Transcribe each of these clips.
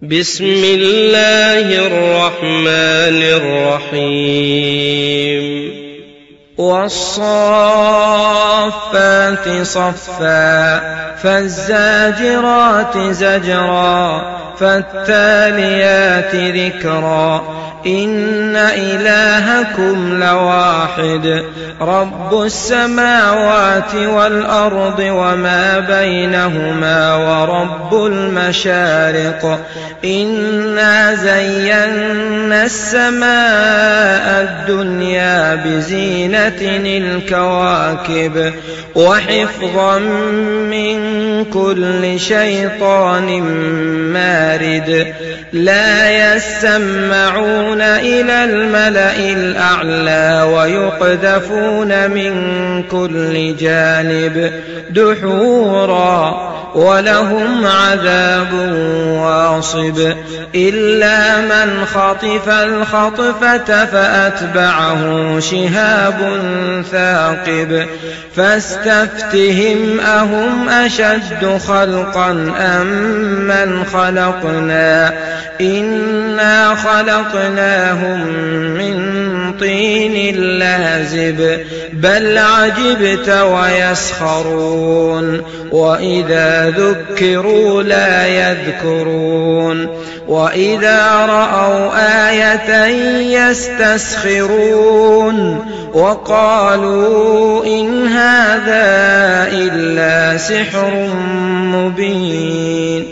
بسم الله الرحمن الرحيم والصافات صفا فالزاجرات زجرا فالتاليات ذكرا إن إلهكم لواحد رب السماوات والأرض وما بينهما ورب المشارق إنا زينا السماء الدنيا بزينة الكواكب وحفظا من كل شيطان مارد لا يسمعون إلى الملأ الأعلى ويقذفون من كل جانب دحورا ولهم عذاب واصب إلا من خطف الخطفة فأتبعه شهاب ثاقب فاستفتهم أهم أشد خلقا أم من خلقنا إنا خلقناهم من طين لازب بل عجبت ويسخرون وإذا ذكروا لا يذكرون وإذا رأوا آية يستسخرون وقالوا إن هذا إلا سحر مبين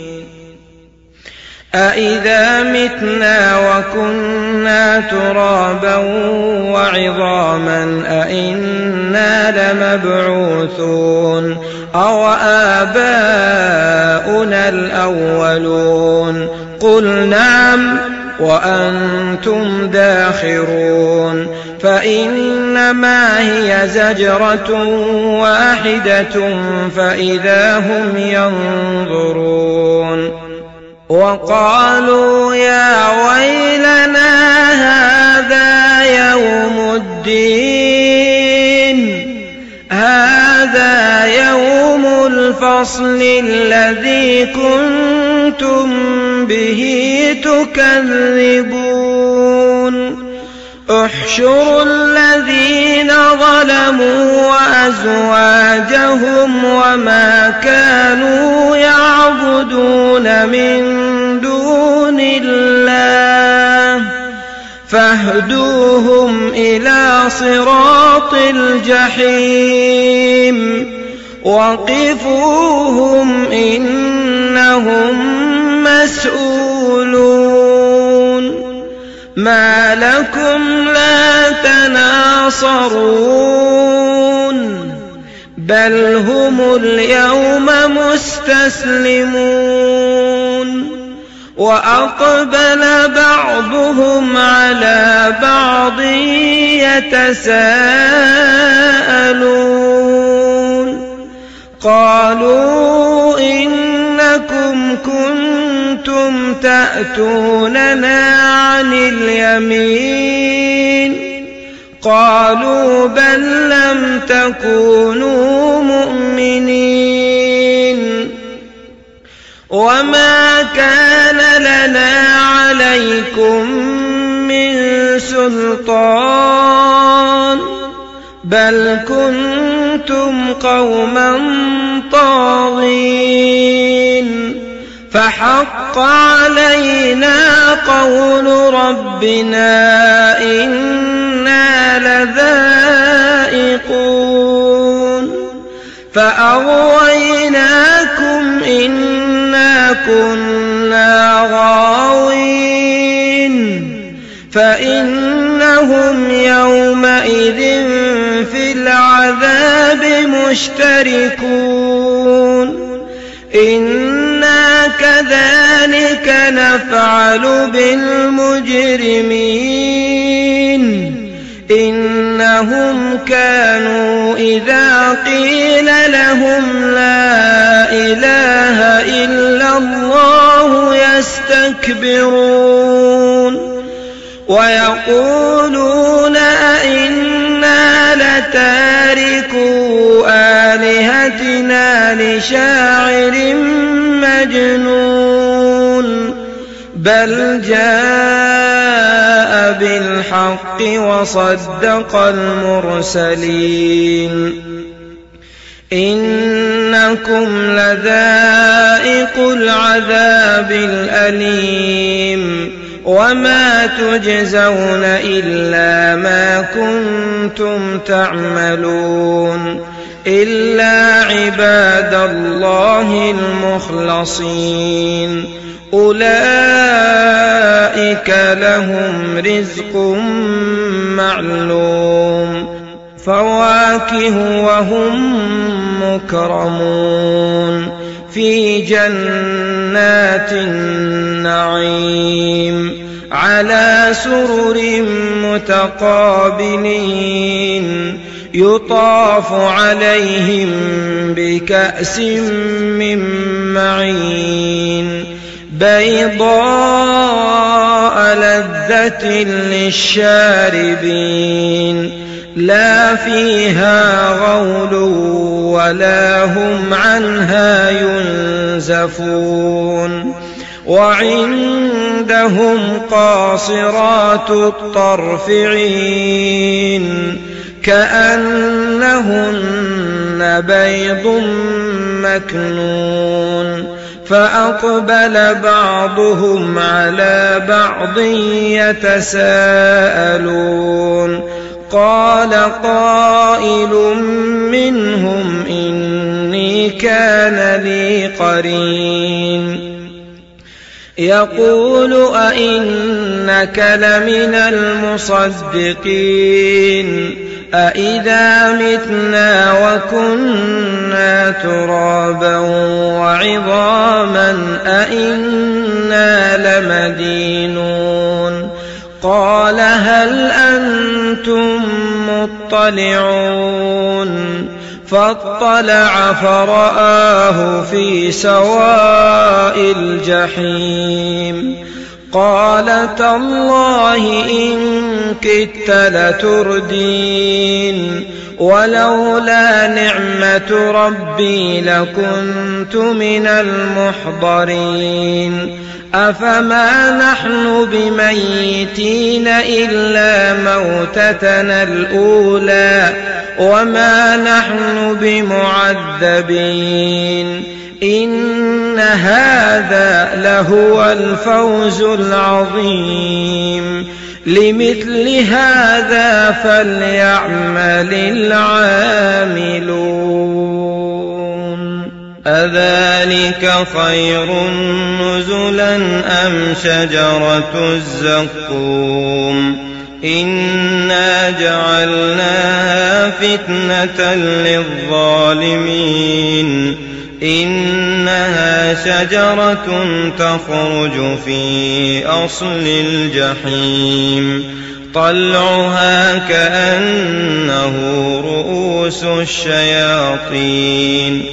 أإذا متنا وكنا ترابا وعظاما أإنا لمبعوثون أو آباؤنا الأولون قل نعم وأنتم داخرون فإنما هي زجرة واحدة فإذا هم ينظرون وقالوا يا ويلنا هذا يوم الدين هذا يوم الفصل الذي كنتم به تكذبون احشروا الذين ظلموا وأزواجهم وما كانوا يعبدون من دون الله فاهدوهم إلى صراط الجحيم وقفوهم إنهم مسؤولون ما لكم لا تناصرون بل هم اليوم مستسلمون وأقبل بعضهم على بعض يتساءلون قالوا إنكم كنتم تأتوننا عن اليمين قالوا بل لم تكونوا مؤمنين وما كان لنا عليكم من سلطان بل كنتم قوما طاغين فحق علينا قول ربنا إنا لذائقون فأغويناكم إنا كنا غاوين فإنهم يومئذ في العذاب مشتركون إنا كذلك نفعل بالمجرمين إنهم كانوا إذا قيل لهم لا إله إلا الله يستكبرون ويقولون أئنا لتاركو آلهتنا لشاعر مجنون بل جاء بالحق وصدق المرسلين إنكم لذائق العذاب الأليم وما تجزون إلا ما كنتم تعملون إلا عباد الله المخلصين أولئك لهم رزق معلوم فواكه وهم مكرمون في جنات النعيم على سرر متقابلين يطاف عليهم بكأس من معين بيضاء لذة للشاربين لا فيها غول ولا هم عنها ينزفون وعندهم قاصرات الطرف عين كأنهن بيض مكنون فأقبل بعضهم على بعض يتساءلون قال قائل منهم إني كان لي قرين يقول أئنك لمن المصدقين أئذا متنا وكنا ترابا وعظاما أئنا لمدينون قال هل أنتم مطلعون فاطلع فرآه في سواء الجحيم قال تالله إن كدت لتردين ولولا نعمة ربي لكنت من المحضرين أفما نحن بميتين إلا موتتنا الأولى وما نحن بمعذبين إن هذا لهو الفوز العظيم لمثل هذا فليعمل العاملون أذلك خير نزلا أم شجرة الزقوم إنا جعلناها فتنة للظالمين إنها شجرة تخرج في أصل الجحيم طلعها كأنه رؤوس الشياطين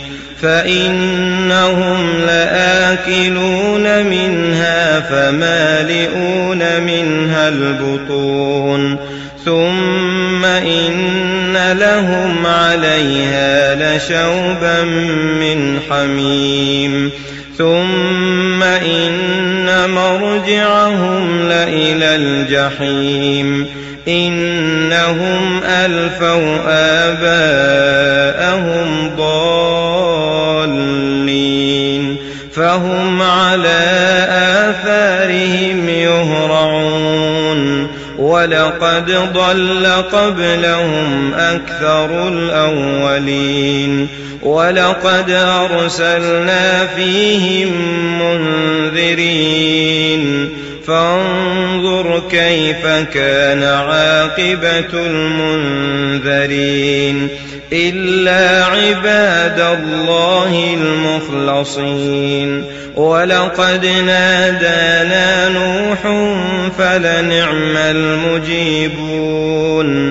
فإنهم لآكلون منها فمالئون منها البطون ثم إن لهم عليها لشوبا من حميم ثم إن مرجعهم لإلى الجحيم إنهم ألفوا آباءهم ضالين فهم على آثارهم يهرعون ولقد ضل قبلهم أكثر الأولين ولقد أرسلنا فيهم منذرين فانظر كيف كان عاقبة المنذرين إلا عباد الله المخلصين ولقد نادانا نوح فلنعم المجيبون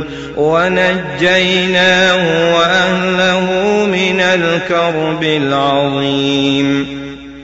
ونجيناه وأهله من الكرب العظيم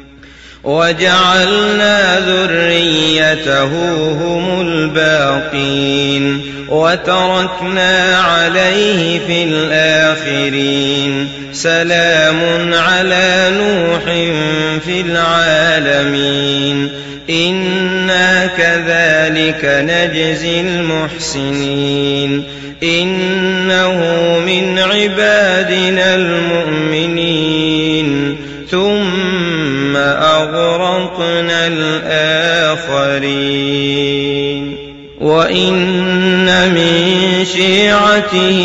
وجعلنا ذريته هم الباقين وتركنا عليه في الآخرين سلام على نوح في العالمين إنا كذلك نجزي المحسنين إنه من عبادنا المؤمنين ثم أغرقنا الآخرين وإن من شيعته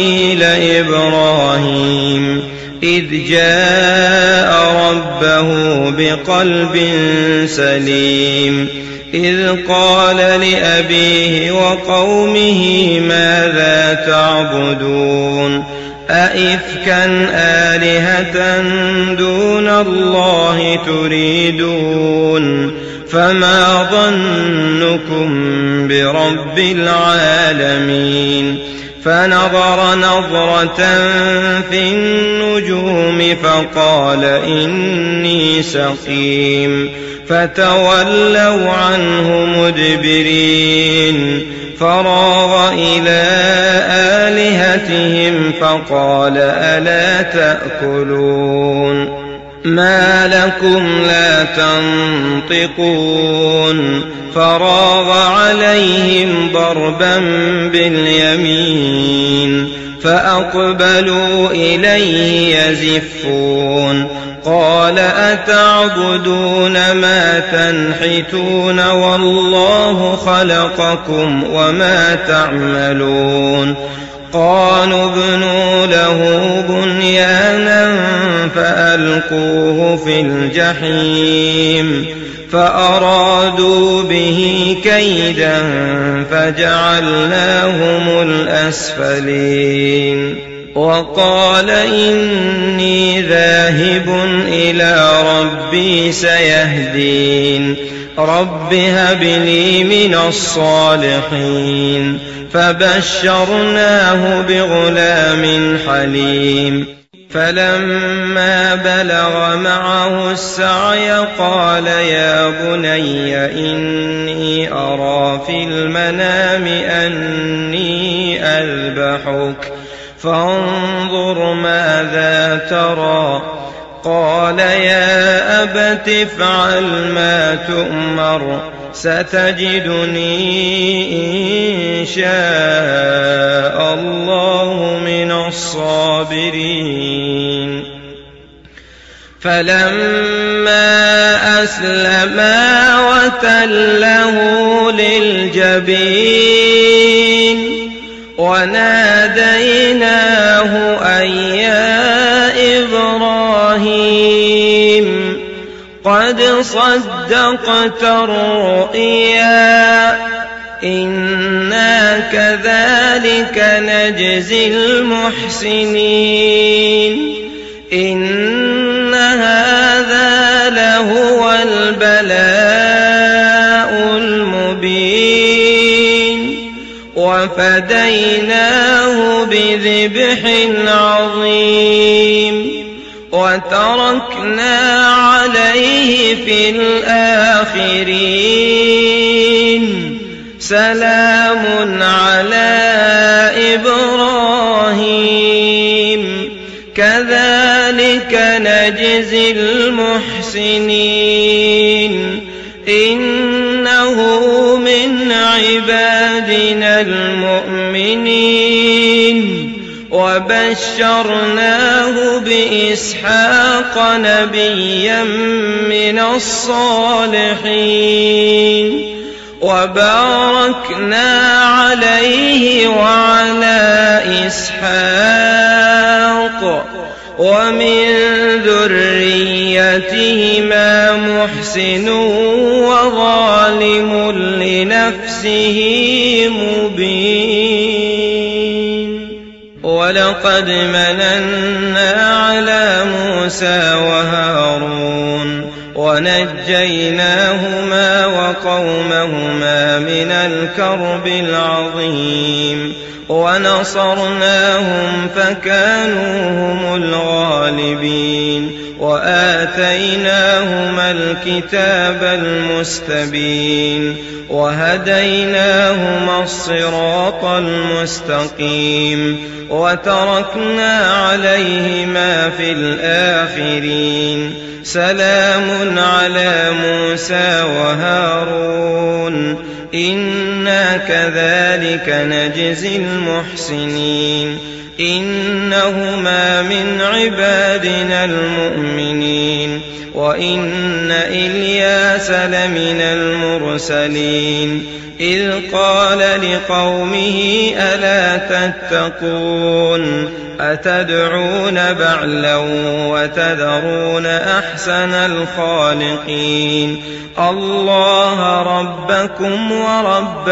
لإبراهيم إذ جاء ربه بقلب سليم إذ قال لأبيه وقومه ماذا تعبدون أئفكا آلهة دون الله تريدون فما ظنكم برب العالمين فنظر نظرة في النجوم فقال إني سقيم فتولوا عنه مدبرين فراغ إلى آلهتهم فقال ألا تأكلون ما لكم لا تنطقون فراغ عليهم ضربا باليمين فأقبلوا إليه يزفون قال أتعبدون ما تنحتون والله خلقكم وما تعملون قالوا ابنوا له بنيانا فألقوه في الجحيم فأرادوا به كيدا فجعلناهم الأسفلين وقال إني ذاهب إلى ربي سيهدين رب هب لي من الصالحين فبشرناه بغلام حليم فلما بلغ معه السعي قال يا بني إني أرى في المنام أني أذبحك فانظر ماذا ترى قال يا أبت افعل ما تؤمر ستجدني إن شاء الله من الصابرين فلما أسلما وتله للجبين وناديناه أن يا إبراهيم قد صدقت الرؤيا إنا كذلك نجزي المحسنين إن هذا لهو البلاء المبين وفديناه بذبح عظيم وتركنا عليه في الآخرين سلام على إبراهيم كذلك نجزي المحسنين إنه من عبادنا المؤمنين وبشرناه بإسحاق نبيا من الصالحين وباركنا عليه وعلى إسحاق ومن ذريتهما محسن وظالم لنفسه مبين ولقد مننا على موسى وهارون ونجيناهما وقومهما من الكرب العظيم ونصرناهم فكانوا هم الغالبين وآتيناهما الكتاب المستبين وهديناهما الصراط المستقيم وتركنا عليهما في الآخرين سلام على موسى وهارون إنا كذلك نجزي المحسنين إنهما من عبادنا المؤمنين وإن إلياس لمن المرسلين إذ قال لقومه ألا تتقون أتدعون بعلا وتذرون أحسن الخالقين الله ربكم ورب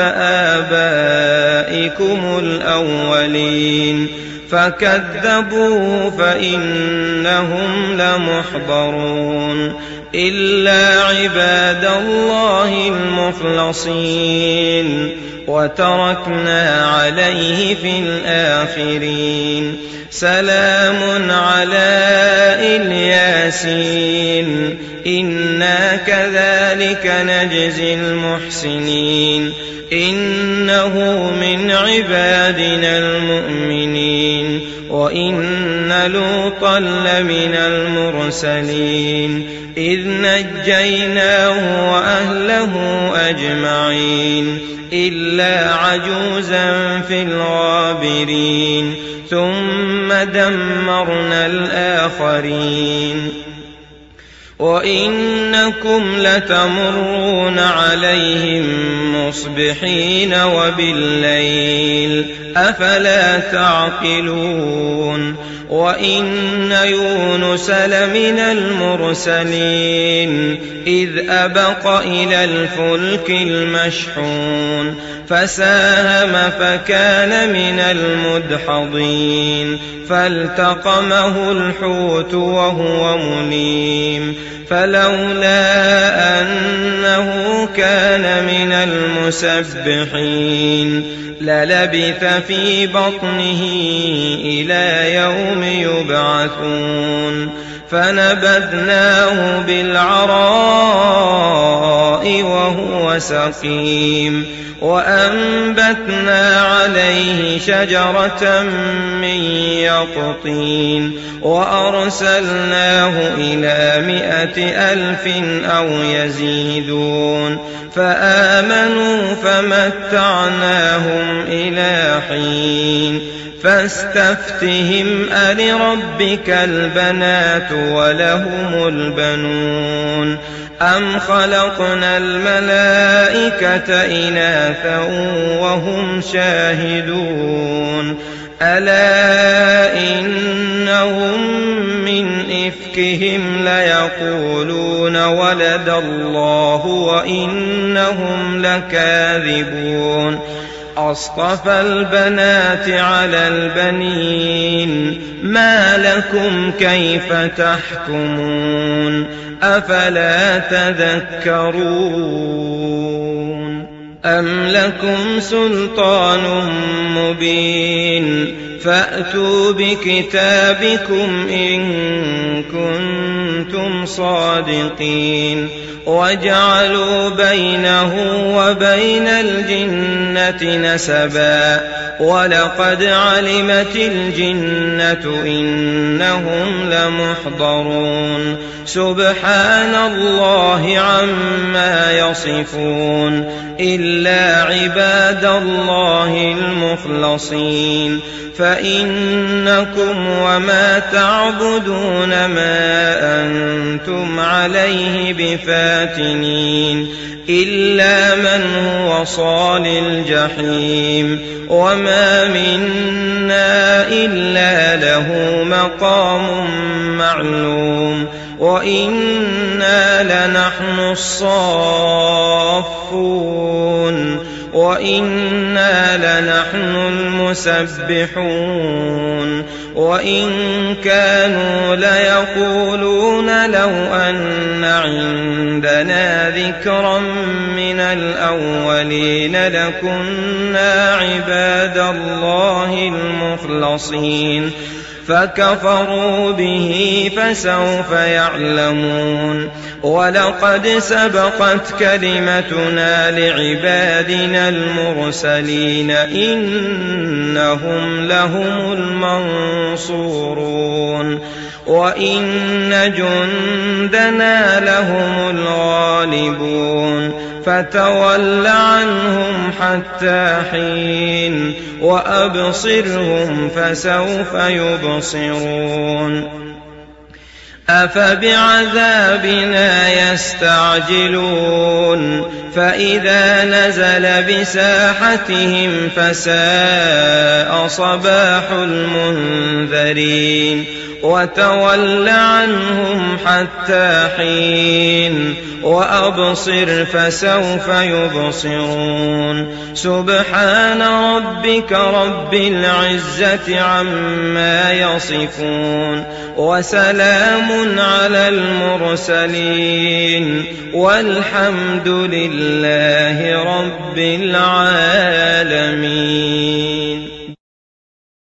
آبائكم الأولين فكذبوه فإنهم لمحضرون إلا عباد الله المخلصين وتركنا عليه في الآخرين سلام على الياسين إنا كذلك نجزي المحسنين إنه من عبادنا المؤمنين وإن لوطا لمن المرسلين إذ نجيناه وأهله أجمعين إلا عجوزا في الغابرين ثم دمرنا الآخرين وإنكم لتمرون عليهم مصبحين وبالليل أفلا تعقلون وإن يونس لمن المرسلين إذ أبق إلى الفلك المشحون فساهم فكان من المدحضين فالتقمه الحوت وهو مليم فلولا أنه كان من المسبحين للبث في بطنه إلى يوم يبعثون فنبذناه بالعراء وهو سقيم وأنبتنا عليه شجرة من يقطين وأرسلناه إلى 100,000 أو يزيدون فآمنوا فمتعناهم إلى حين فاستفتهم ألربك البنات ولهم البنون أم خلقنا الملائكة إناثا وهم شاهدون ألا إنهم من إفكهم ليقولون ولد الله وإنهم لكاذبون أصطفى البنات على البنين ما لكم كيف تحكمون أفلا تذكرون أم لكم سلطان مبين فأتوا بكتابكم إن كنتم صادقين وجعلوا بينه وبين الجنة نسبا ولقد علمت الجنة إنهم لمحضرون سبحان الله عما يصفون إلا عباد الله المخلصين فإنكم وما تعبدون ما أنتم عليه بفاتنين إلا من هو صال الجحيم وما منا إلا له مقام معلوم وإنا لنحن الصافون وإنا لنحن المسبحون وإن كانوا ليقولون لو أن عندنا ذكرا من الأولين لكنا عباد الله المخلصين فكفروا به فسوف يعلمون ولقد سبقت كلمتنا لعبادنا المرسلين إنهم لهم المنصورون وإن جندنا لهم الغالبون فتول عنهم حتى حين وأبصرهم فسوف يبصرون أفبعذابنا يستعجلون فإذا نزل بساحتهم فساء صباح المنذرين وتول عنهم حتى حين وأبصر فسوف يبصرون سبحان ربك رب العزة عما يصفون وسلام على المرسلين والحمد لله رب العالمين.